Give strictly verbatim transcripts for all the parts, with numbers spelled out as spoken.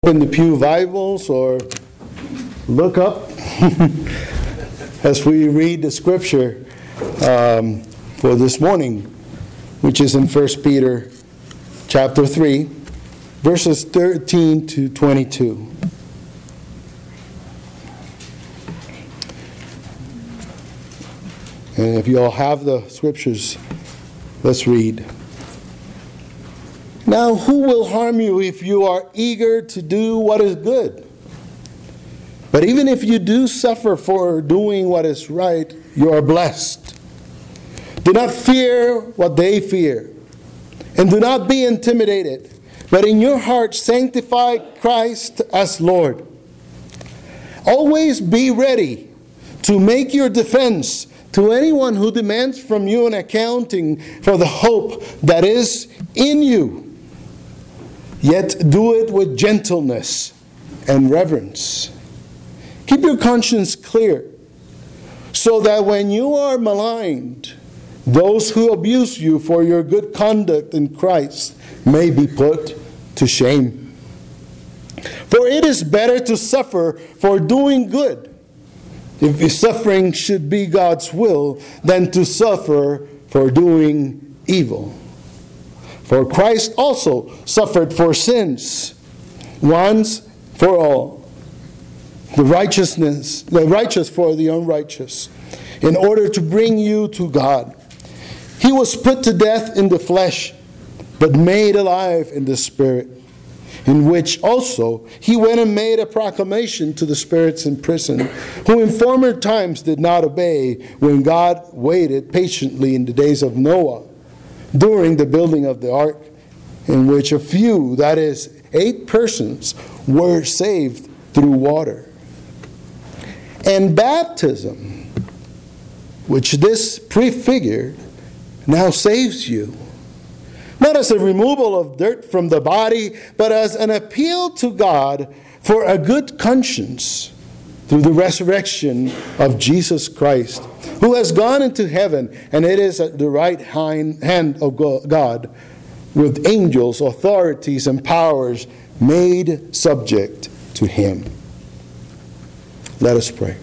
Open the Pew Bibles or look up as we read the scripture um, for this morning, which is in First Peter chapter three, verses thirteen to twenty-two. And if you all have the scriptures, let's read. Now, who will harm you if you are eager to do what is good? But even if you do suffer for doing what is right, you are blessed. Do not fear what they fear, and do not be intimidated, but in your heart sanctify Christ as Lord. Always be ready to make your defense to anyone who demands from you an accounting for the hope that is in you. Yet do it with gentleness and reverence. Keep your conscience clear, so that when you are maligned, those who abuse you for your good conduct in Christ may be put to shame. For it is better to suffer for doing good, if suffering should be God's will, than to suffer for doing evil. For Christ also suffered for sins, once for all, the righteousness, the righteous for the unrighteous, in order to bring you to God. He was put to death in the flesh, but made alive in the Spirit, in which also he went and made a proclamation to the spirits in prison, who in former times did not obey, when God waited patiently in the days of Noah, during the building of the ark, in which a few, that is, eight persons, were saved through water. And baptism, which this prefigured, now saves you, not as a removal of dirt from the body, but as an appeal to God for a good conscience through the resurrection of Jesus Christ, who has gone into heaven, and it is at the right hand of God, with angels, authorities, and powers made subject to him. Let us pray.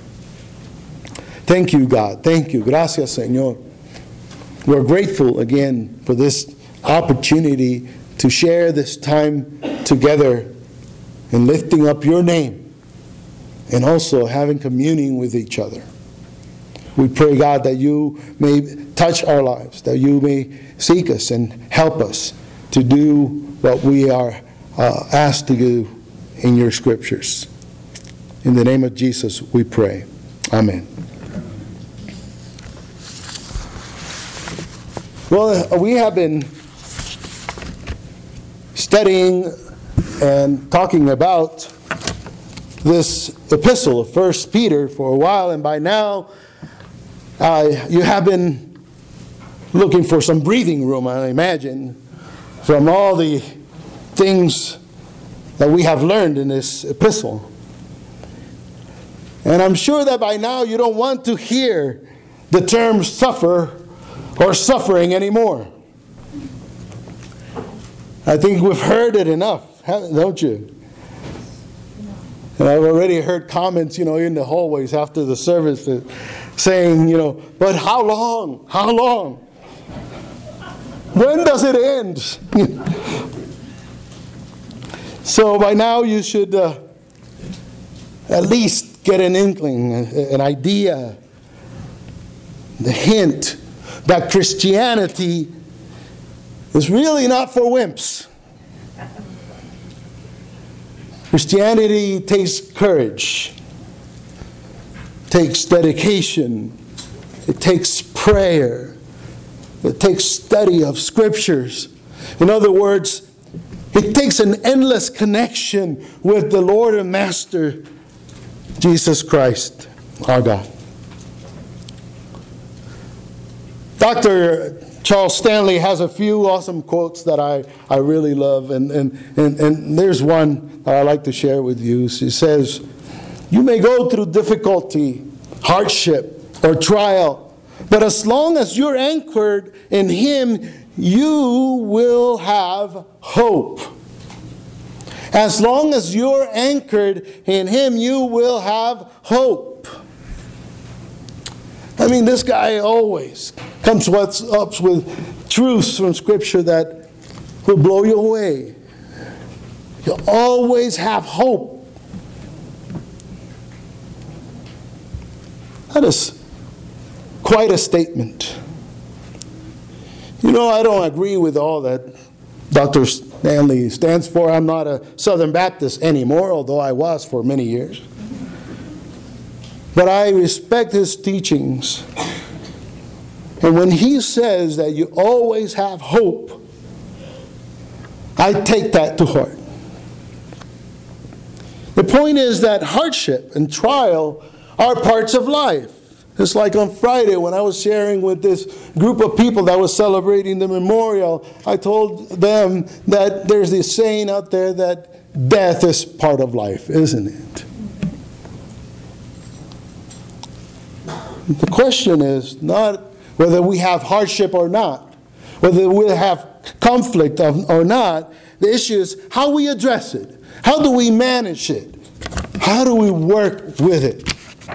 Thank you, God. Thank you. Gracias, Señor. We're grateful again for this opportunity to share this time together in lifting up your name and also having communion with each other. We pray, God, that you may touch our lives, that you may seek us and help us to do what we are uh, asked to do in your scriptures. In the name of Jesus, we pray. Amen. Well, we have been studying and talking about this epistle of First Peter for a while, and by now uh, you have been looking for some breathing room, I imagine, from all the things that we have learned in this epistle. And I'm sure that by now you don't want to hear the term suffer or suffering anymore. I think we've heard it enough, don't you? And I've already heard comments, you know, in the hallways after the service saying, you know, but how long? How long? When does it end? So by now you should uh, at least get an inkling, an idea, the hint that Christianity is really not for wimps. Christianity takes courage, takes dedication, it takes prayer, it takes study of scriptures. In other words, it takes an endless connection with the Lord and Master, Jesus Christ, our God. Doctor Charles Stanley has a few awesome quotes that I, I really love, and, and, and, and there's one that I like to share with you. He says, "You may go through difficulty, hardship, or trial, but as long as you're anchored in Him, you will have hope. As long as you're anchored in Him, you will have hope. I mean, this guy always comes up with truths from Scripture that will blow you away. You'll always have hope. That is quite a statement. You know, I don't agree with all that Doctor Stanley stands for. I'm not a Southern Baptist anymore, although I was for many years. But I respect his teachings. And when he says that you always have hope, I take that to heart. The point is that hardship and trial are parts of life. It's like on Friday when I was sharing with this group of people that was celebrating the memorial, I told them that there's this saying out there that death is part of life, isn't it? The question is not whether we have hardship or not, whether we have conflict or not. The issue is how we address it. How do we manage it? How do we work with it?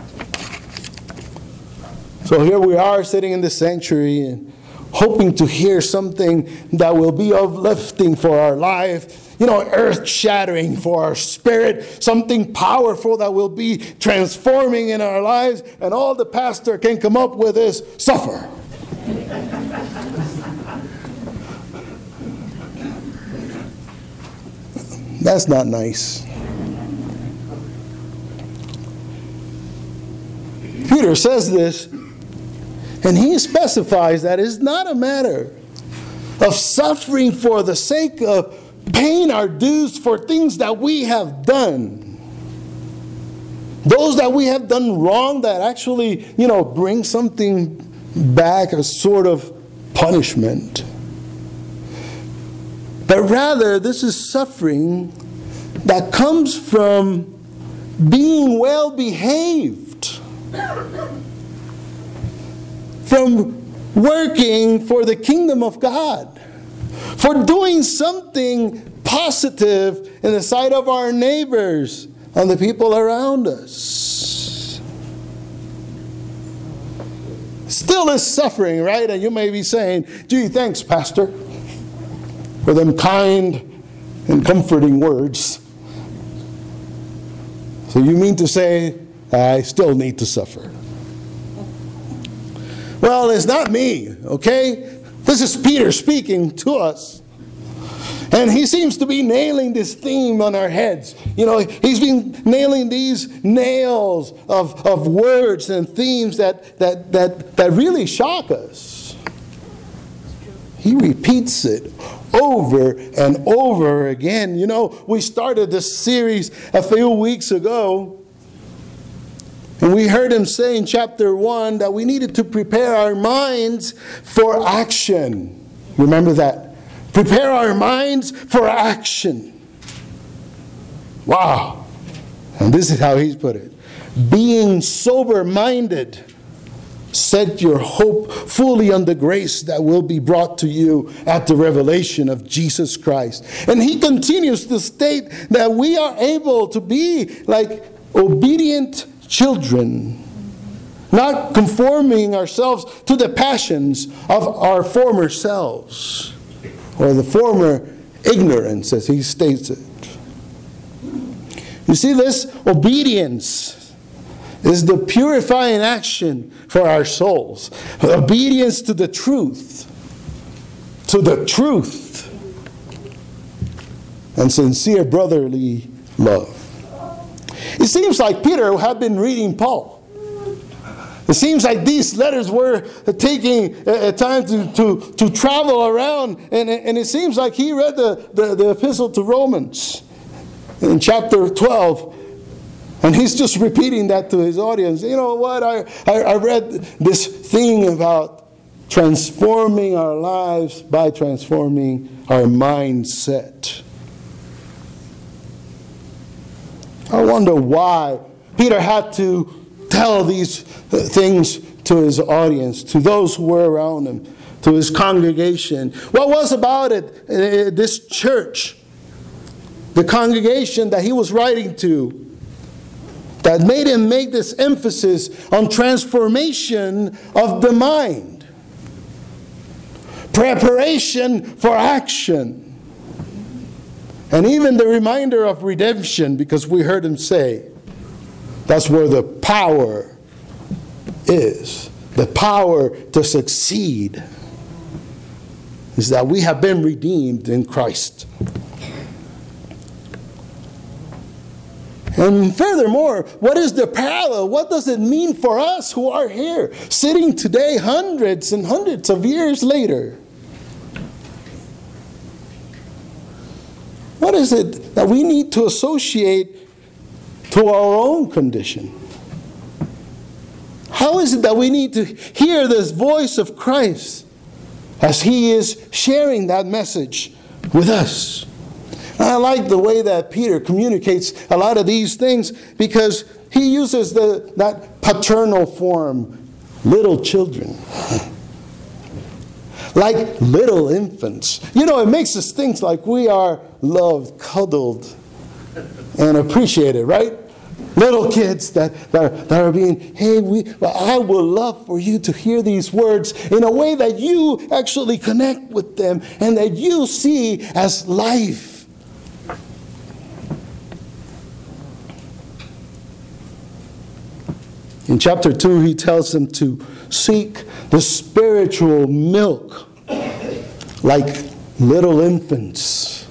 So here we are sitting in the sanctuary and hoping to hear something that will be uplifting for our life, you know, earth-shattering for our spirit, something powerful that will be transforming in our lives, and all the pastor can come up with is suffer. That's not nice. Peter says this, and he specifies that it's not a matter of suffering for the sake of paying our dues for things that we have done. Those that we have done wrong that actually, you know, bring something back, a sort of punishment. But rather, this is suffering that comes from being well behaved, from working for the kingdom of God, for doing something positive in the sight of our neighbors and the people around us. Still is suffering, right? And you may be saying, gee, thanks, Pastor, for them kind and comforting words. So you mean to say, I still need to suffer? Well, it's not me, okay? This is Peter speaking to us. And he seems to be nailing this theme on our heads. You know, he's been nailing these nails of, of words and themes that, that, that, that really shock us. He repeats it over and over again. You know, we started this series a few weeks ago. And we heard him say in chapter one that we needed to prepare our minds for action. Remember that? Prepare our minds for action. Wow. And this is how he's put it. Being sober-minded, set your hope fully on the grace that will be brought to you at the revelation of Jesus Christ. And he continues to state that we are able to be like obedient children, not conforming ourselves to the passions of our former selves, or the former ignorance, as he states it. You see, this obedience is the purifying action for our souls. Obedience to the truth, to the truth, and sincere brotherly love. It seems like Peter had been reading Paul. It seems like these letters were taking a time to, to, to travel around, and, and it seems like he read the, the, the epistle to Romans in chapter twelve, and he's just repeating that to his audience. You know what? I, I, I read this thing about transforming our lives by transforming our mindset. I wonder why Peter had to tell these things to his audience, to those who were around him, to his congregation. What was about it, uh, this church, the congregation that he was writing to that made him make this emphasis on transformation of the mind, preparation for action, and even the reminder of redemption, because we heard him say that's where the power is. The power to succeed is that we have been redeemed in Christ. And furthermore, what is the parallel? What does it mean for us who are here, sitting today hundreds and hundreds of years later? What is it that we need to associate to our own condition? How is it that we need to hear this voice of Christ as he is sharing that message with us? I like the way that Peter communicates a lot of these things, because he uses the, that paternal form, little children, like little infants. You know, it makes us think like we are loved, cuddled, and appreciated, right? Little kids that, that, are, that are being, hey, we, I would love for you to hear these words in a way that you actually connect with them and that you see as life. In chapter two, he tells them to seek the spiritual milk like little infants.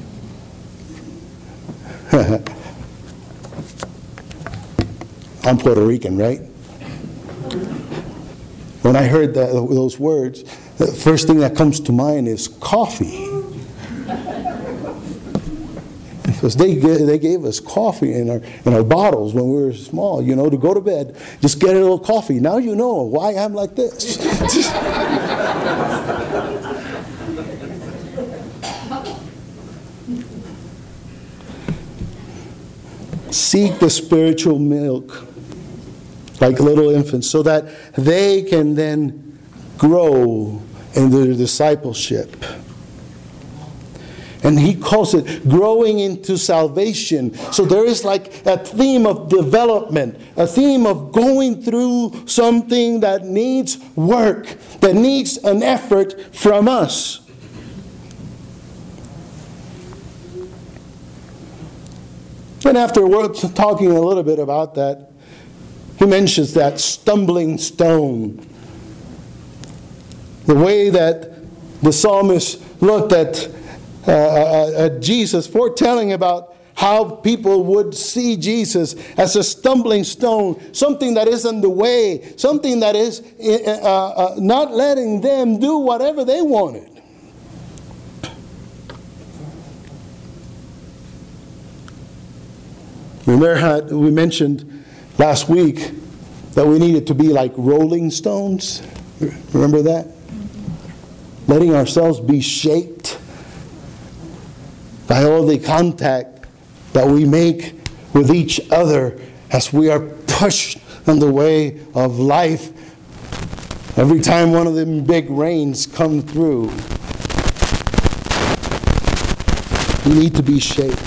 I'm Puerto Rican, right? When I heard that, those words, the first thing that comes to mind is coffee. Because they they gave us coffee in our in our bottles when we were small, you know, to go to bed. Just get a little coffee. Now you know why I'm like this. Seek the spiritual milk like little infants, so that they can then grow in their discipleship. And he calls it growing into salvation. So there is like a theme of development, a theme of going through something that needs work, that needs an effort from us. And after we're talking a little bit about that, he mentions that stumbling stone. The way that the psalmist looked at Uh, uh, uh, Jesus, foretelling about how people would see Jesus as a stumbling stone, something that is in the way, something that is uh, uh, not letting them do whatever they wanted. Remember how we mentioned last week that we needed to be like rolling stones? Remember that? Letting ourselves be shaped by all the contact that we make with each other as we are pushed on the way of life. Every time one of them big rains come through, we need to be shaped.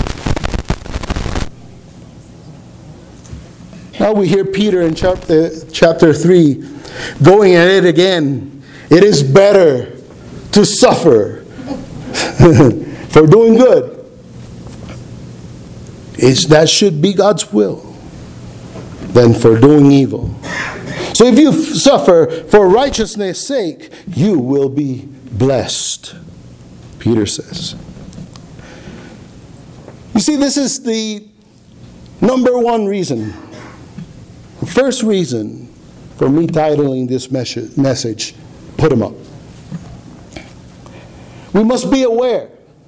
Now we hear Peter in chapter, chapter three going at it again. It is better to suffer for doing good. It's, that should be God's will, than for doing evil. So if you f- suffer for righteousness' sake, you will be blessed, Peter says. You see, this is the number one reason, the first reason for me titling this mes- message, Put 'em Up. We must be aware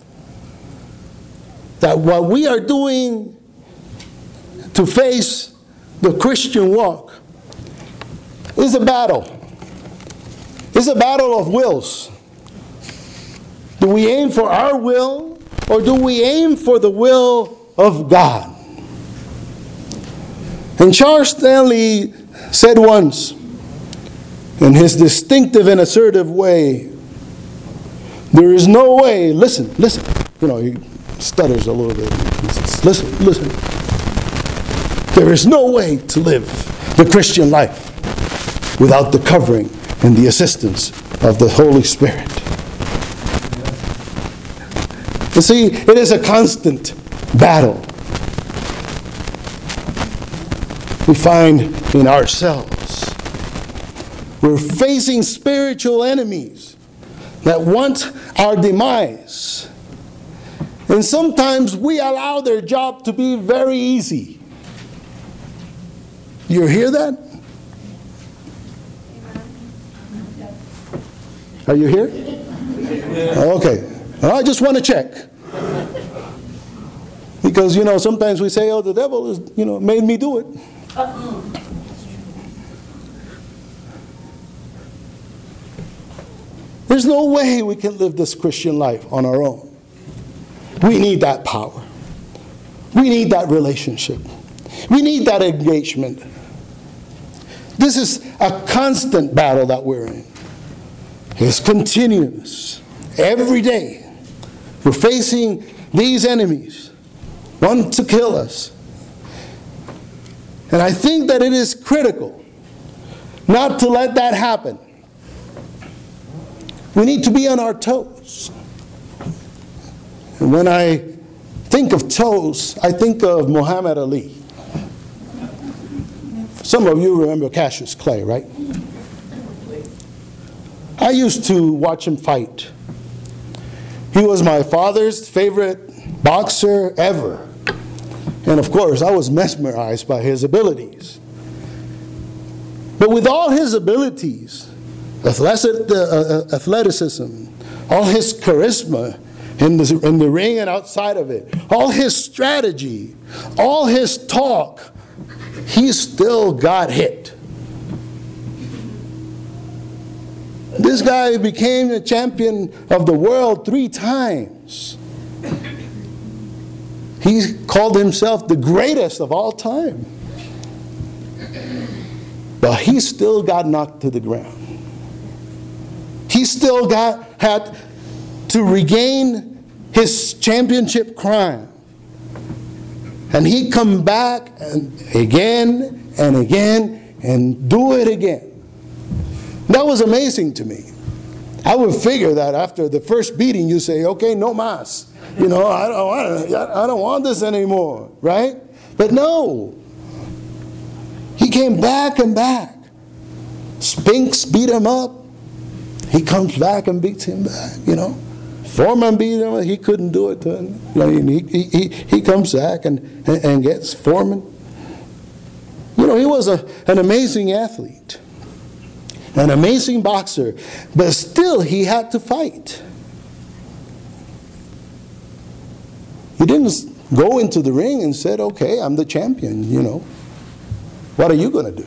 that what we are doing to face the Christian walk is a battle. It's a battle of wills. Do we aim for our will, or do we aim for the will of God? And Charles Stanley said once, in his distinctive and assertive way, there is no way, listen, listen, you know, stutters a little bit. He says, listen, listen. There is no way to live the Christian life without the covering and the assistance of the Holy Spirit. You see, it is a constant battle we find in ourselves. We're facing spiritual enemies that want our demise. And sometimes we allow their job to be very easy. You hear that? Are you here? Okay. I just want to check. Because, you know, sometimes we say, oh, the devil is, you know, made me do it. There's no way we can live this Christian life on our own. We need that power. We need that relationship. We need that engagement. This is a constant battle that we're in. It's continuous. Every day, we're facing these enemies, want to kill us. And I think that it is critical not to let that happen. We need to be on our toes. And when I think of toes, I think of Muhammad Ali. Some of you remember Cassius Clay, right? I used to watch him fight. He was my father's favorite boxer ever. And of course, I was mesmerized by his abilities. But with all his abilities, athleticism, all his charisma in the, in the ring and outside of it, all his strategy, all his talk, he still got hit. This guy became a champion of the world three times. He called himself the greatest of all time. But he still got knocked to the ground. He still got had to regain his championship crown. And he come back and again and again and do it again. That was amazing to me. I would figure that after the first beating, you say, okay, no mas. You know, I don't, want, I don't want this anymore, right? But no. He came back and back. Spinks beat him up. He comes back and beats him back, you know. Foreman beat him. He couldn't do it to him. I mean, he, he, he comes back and, and, and gets Foreman. You know, he was a, an amazing athlete. An amazing boxer, but still he had to fight. He didn't go into the ring and said, okay, I'm the champion, you know. What are you going to do?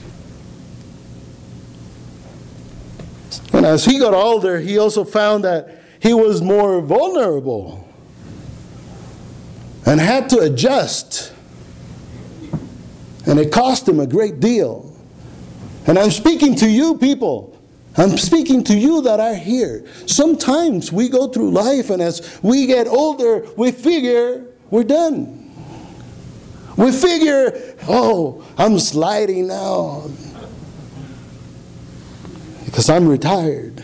And as he got older, he also found that he was more vulnerable and had to adjust. And it cost him a great deal. And I'm speaking to you people. I'm speaking to you that are here. Sometimes we go through life, and as we get older, we figure we're done. We figure, oh, I'm sliding now because I'm retired.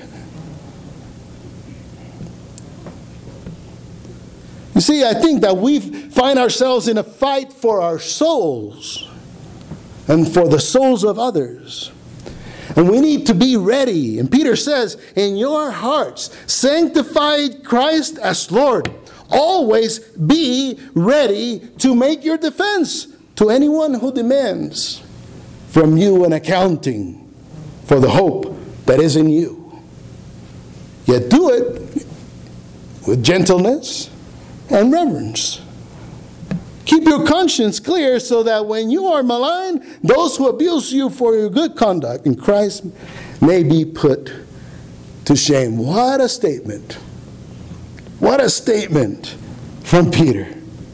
You see, I think that we find ourselves in a fight for our souls and for the souls of others. And we need to be ready. And Peter says, in your hearts, sanctify Christ as Lord. Always be ready to make your defense to anyone who demands from you an accounting for the hope that is in you. Yet do it with gentleness and reverence. Keep your conscience clear so that when you are maligned, those who abuse you for your good conduct in Christ may be put to shame. What a statement. What a statement from Peter.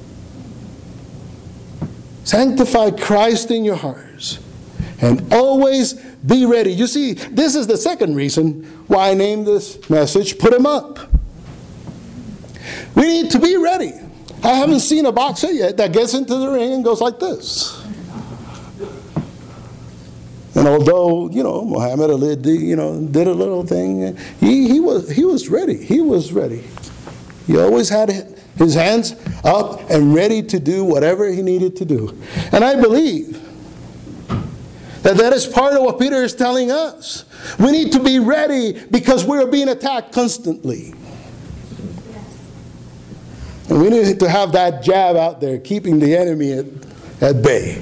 Sanctify Christ in your hearts and always be ready. You see, this is the second reason why I named this message, Put Him Up. We need to be ready. I haven't seen a boxer yet that gets into the ring and goes like this. And although, you know, Muhammad Ali did, you know, did a little thing, he, he was he was ready. He was ready. He always had his hands up and ready to do whatever he needed to do. And I believe that that is part of what Peter is telling us. We need to be ready because we're being attacked constantly. And we need to have that jab out there, keeping the enemy at, at bay.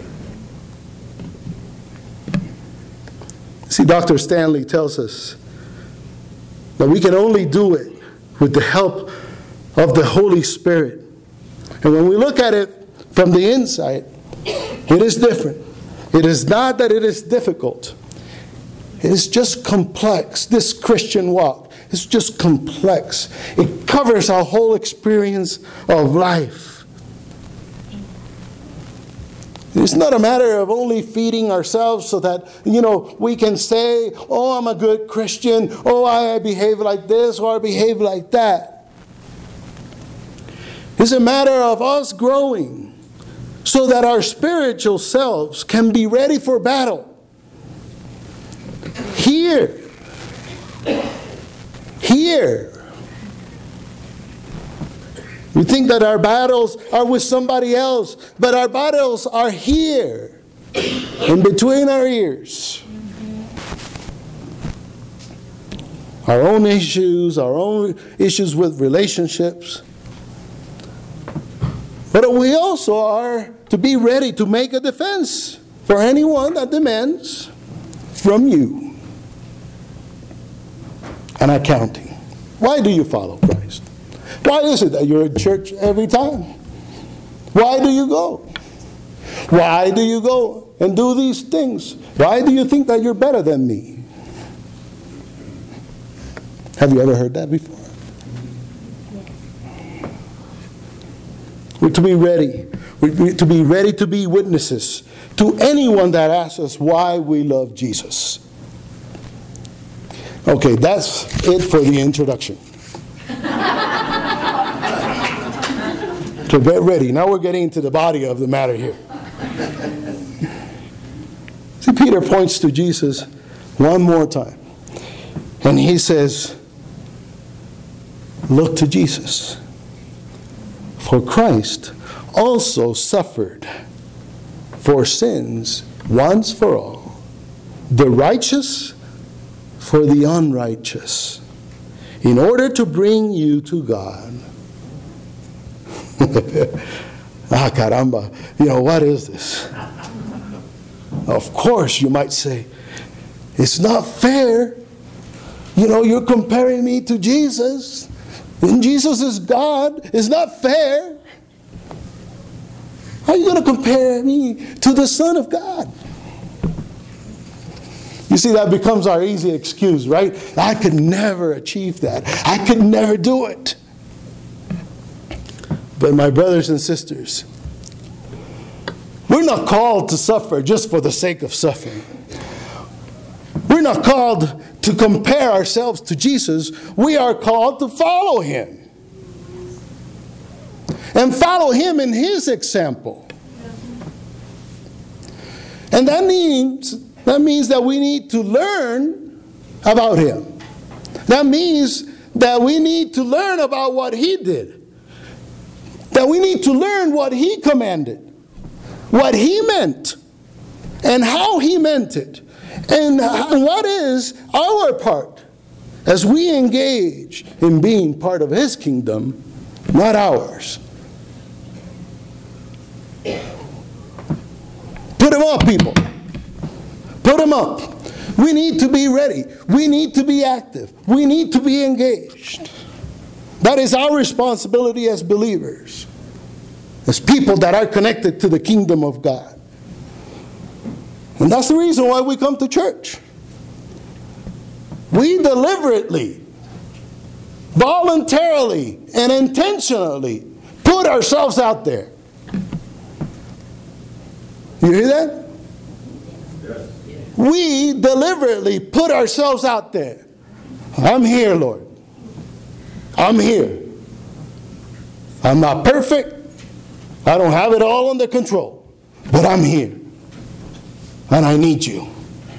See, Doctor Stanley tells us that we can only do it with the help of the Holy Spirit. And when we look at it from the inside, it is different. It is not that it is difficult. It is just complex. This Christian walk is just complex. It covers our whole experience of life. It's not a matter of only feeding ourselves so that, you know, we can say, oh, I'm a good Christian. Oh, I behave like this or I behave like that. It's a matter of us growing so that our spiritual selves can be ready for battle. Here. Here. We think that our battles are with somebody else, but our battles are here, in between our ears. Our own issues, our own issues with relationships. But we also are to be ready to make a defense for anyone that demands from you an accounting. Why do you follow Christ? Why is it that you're in church every time? Why do you go? Why do you go and do these things? Why do you think that you're better than me? Have you ever heard that before? We're to be ready. We're to be ready to be witnesses to anyone that asks us why we love Jesus. Okay, that's it for the introduction. So get ready. Now we're getting into the body of the matter here. See, Peter points to Jesus one more time. And he says, look to Jesus. For Christ also suffered for sins once for all, the righteous for the unrighteous, in order to bring you to God. Ah, caramba. You know, what is this? Of course, you might say, it's not fair. You know, you're comparing me to Jesus. And Jesus is God. It's not fair. How are you going to compare me to the Son of God? You see, that becomes our easy excuse, right? I could never achieve that. I could never do it. But my brothers and sisters, we're not called to suffer just for the sake of suffering. We're not called to compare ourselves to Jesus. We are called to follow Him. And follow Him in His example. And that means, that means that we need to learn about Him. That means that we need to learn about what He did. That we need to learn what He commanded, what He meant, and how He meant it, and what is our part as we engage in being part of His kingdom, not ours. Put Him up, people. Put Him up. We need to be ready. We need to be active. We need to be engaged. That is our responsibility as believers, as people that are connected to the kingdom of God. And that's the reason why we come to church. We deliberately, voluntarily, and intentionally put ourselves out there. You hear that? Yes. We deliberately put ourselves out there. I'm here, Lord. I'm here. I'm not perfect. I don't have it all under control. But I'm here. And I need you.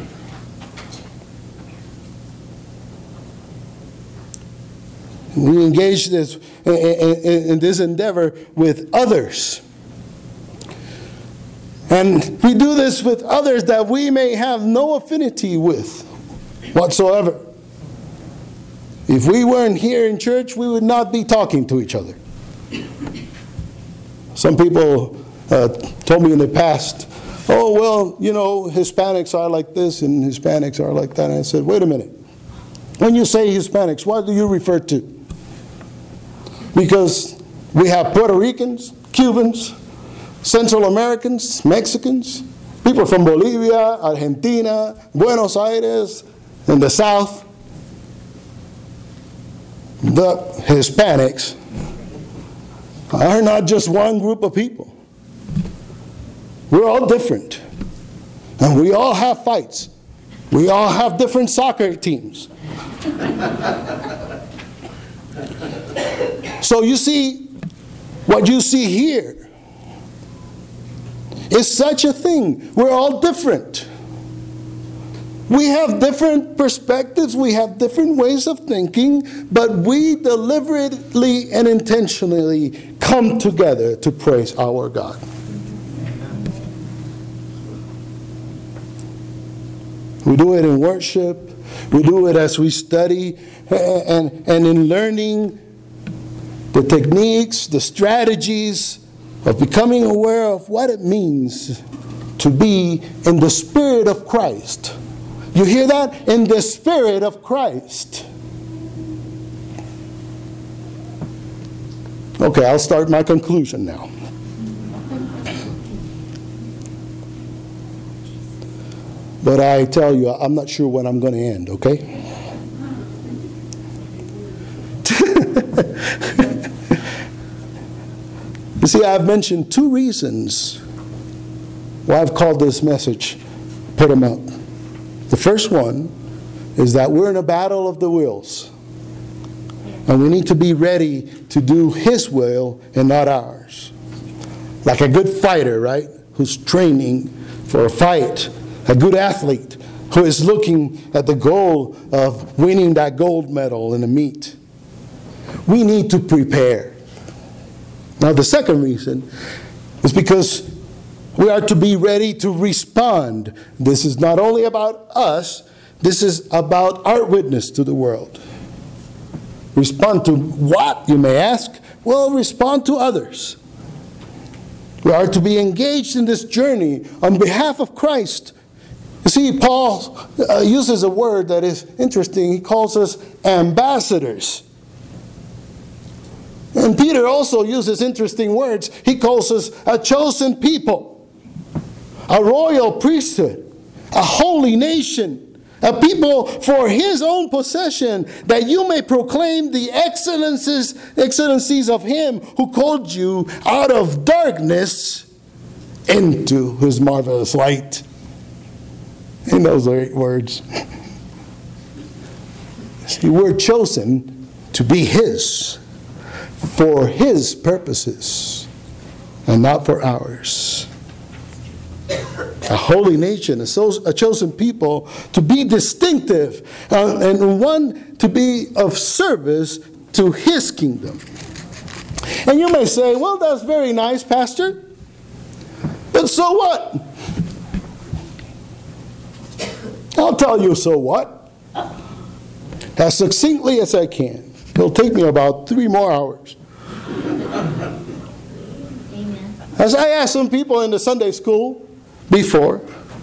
We engage this in this endeavor with others. And we do this with others that we may have no affinity with whatsoever. If we weren't here in church, we would not be talking to each other. Some people uh, told me in the past, oh, well, you know, Hispanics are like this and Hispanics are like that. And I said, wait a minute. When you say Hispanics, what do you refer to? Because we have Puerto Ricans, Cubans, Central Americans, Mexicans, people from Bolivia, Argentina, Buenos Aires, in the South. The Hispanics are not just one group of people. We're all different. And we all have fights. We all have different soccer teams. So you see, what you see here is such a thing. We're all different. We have different perspectives, we have different ways of thinking, but we deliberately and intentionally come together to praise our God. We do it in worship, we do it as we study, and, and in learning the techniques, the strategies of becoming aware of what it means to be in the Spirit of Christ. You hear that? In the Spirit of Christ. Okay, I'll start my conclusion now. But I tell you, I'm not sure when I'm going to end, okay? You see, I've mentioned two reasons why I've called this message, Put 'em Up. The first one is that we're in a battle of the wills. And we need to be ready to do His will and not ours. Like a good fighter, right? Who's training for a fight. A good athlete who is looking at the goal of winning that gold medal in a meet. We need to prepare. Now the second reason is because we are to be ready to respond. This is not only about us, this is about our witness to the world. Respond to what, you may ask? Well, respond to others. We are to be engaged in this journey on behalf of Christ. You see, Paul uh, uses a word that is interesting. He calls us ambassadors. And Peter also uses interesting words. He calls us a chosen people, a royal priesthood, a holy nation, a people for His own possession, that you may proclaim the excellencies, excellencies of Him who called you out of darkness into His marvelous light. In those great words. See, we're chosen to be His, for His purposes, and not for ours. A holy nation, a, so, a chosen people, to be distinctive, uh, and one to be of service to His kingdom. And you may say, well, that's very nice, Pastor. But so what? I'll tell you so what. As succinctly as I can. It'll take me about three more hours. Amen. As I asked some people in the Sunday school before,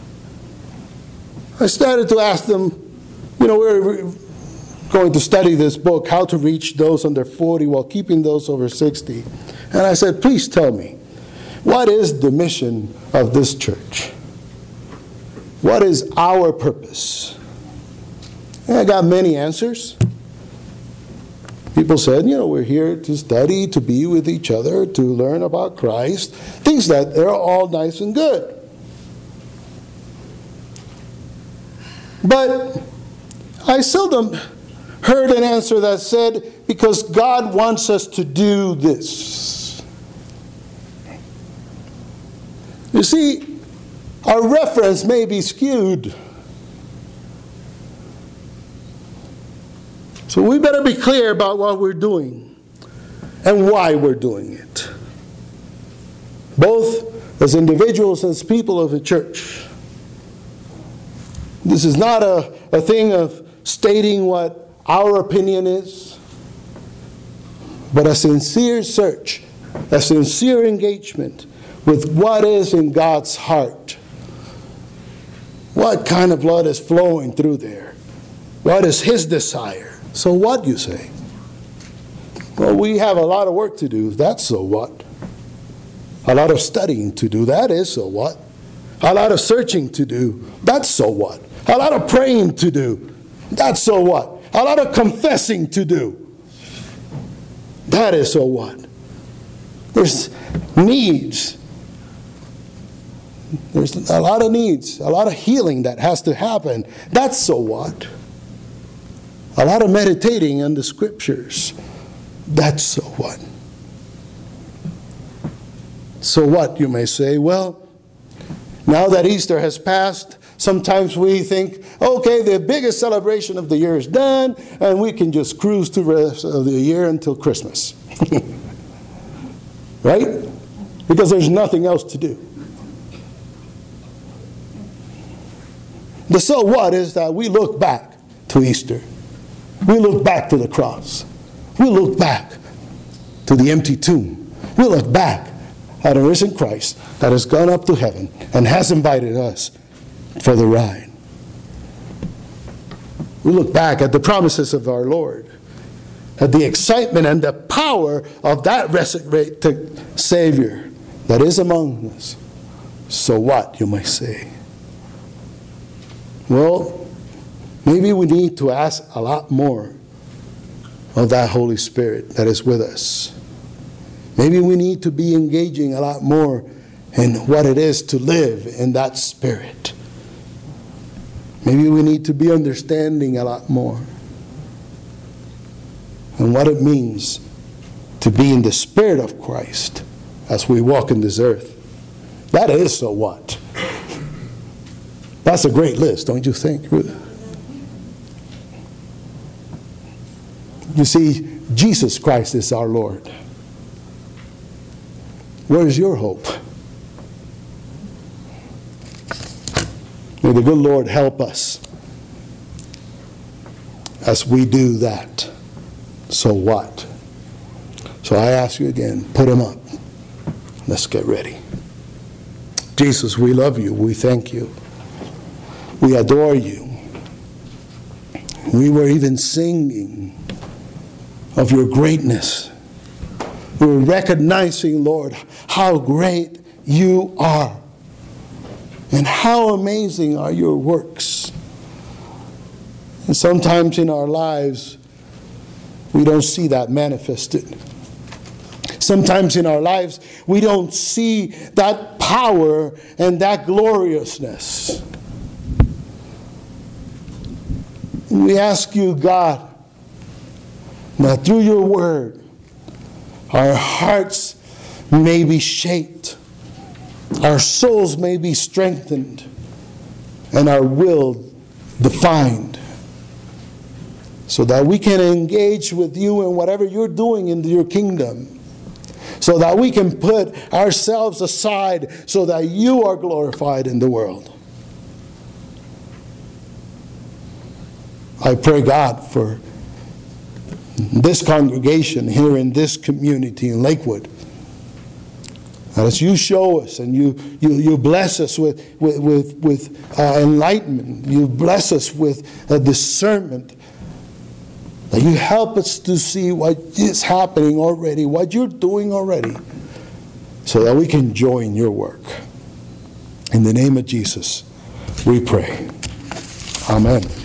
I started to ask them, you know, we're going to study this book, How to Reach Those Under forty While Keeping Those Over sixty. And I said, please tell me, what is the mission of this church? What is our purpose? And I got many answers. People said, you know, we're here to study, to be with each other, to learn about Christ. Things that are all nice and good. But I seldom heard an answer that said, because God wants us to do this. You see, our reference may be skewed. So we better be clear about what we're doing and why we're doing it, both as individuals and as people of the church. This is not a, a thing of stating what our opinion is, but a sincere search, a sincere engagement with what is in God's heart. What kind of blood is flowing through there? What is His desire? So what, you say? Well, we have a lot of work to do. That's so what? A lot of studying to do. That is so what? A lot of searching to do. That's so what? A lot of praying to do. That's so what? A lot of confessing to do. That is so what? There's needs. There's a lot of needs, a lot of healing that has to happen. That's so what? A lot of meditating on the scriptures. That's so what? So what, you may say? Well, now that Easter has passed, sometimes we think, okay, the biggest celebration of the year is done, and we can just cruise through the rest of the year until Christmas. Right? Because there's nothing else to do. The so what is that we look back to Easter. We look back to the cross. We look back to the empty tomb. We look back at a risen Christ that has gone up to heaven and has invited us for the ride. We look back at the promises of our Lord, at the excitement and the power of that resurrected Savior that is among us. So what, you might say? Well, maybe we need to ask a lot more of that Holy Spirit that is with us. Maybe we need to be engaging a lot more in what it is to live in that Spirit. Maybe we need to be understanding a lot more and what it means to be in the Spirit of Christ as we walk in this earth. That is so what? That's a great list, don't you think? You see, Jesus Christ is our Lord. Where is your hope? May the good Lord help us as we do that. So what? So I ask you again, put him up. Let's get ready. Jesus, we love you. We thank you. We adore you. We were even singing of your greatness. We were recognizing, Lord, how great you are. And how amazing are your works. And sometimes in our lives, we don't see that manifested. Sometimes in our lives, we don't see that power and that gloriousness. And we ask you, God, that through your word, our hearts may be shaped, our souls may be strengthened, and our will defined, so that we can engage with you in whatever you're doing in your kingdom, so that we can put ourselves aside so that you are glorified in the world. I pray, God, for this congregation here in this community in Lakewood, that as you show us and you, you, you bless us with, with, with, with uh, enlightenment, you bless us with uh, discernment, that you help us to see what is happening already, what you're doing already, so that we can join your work. In the name of Jesus, we pray. Amen.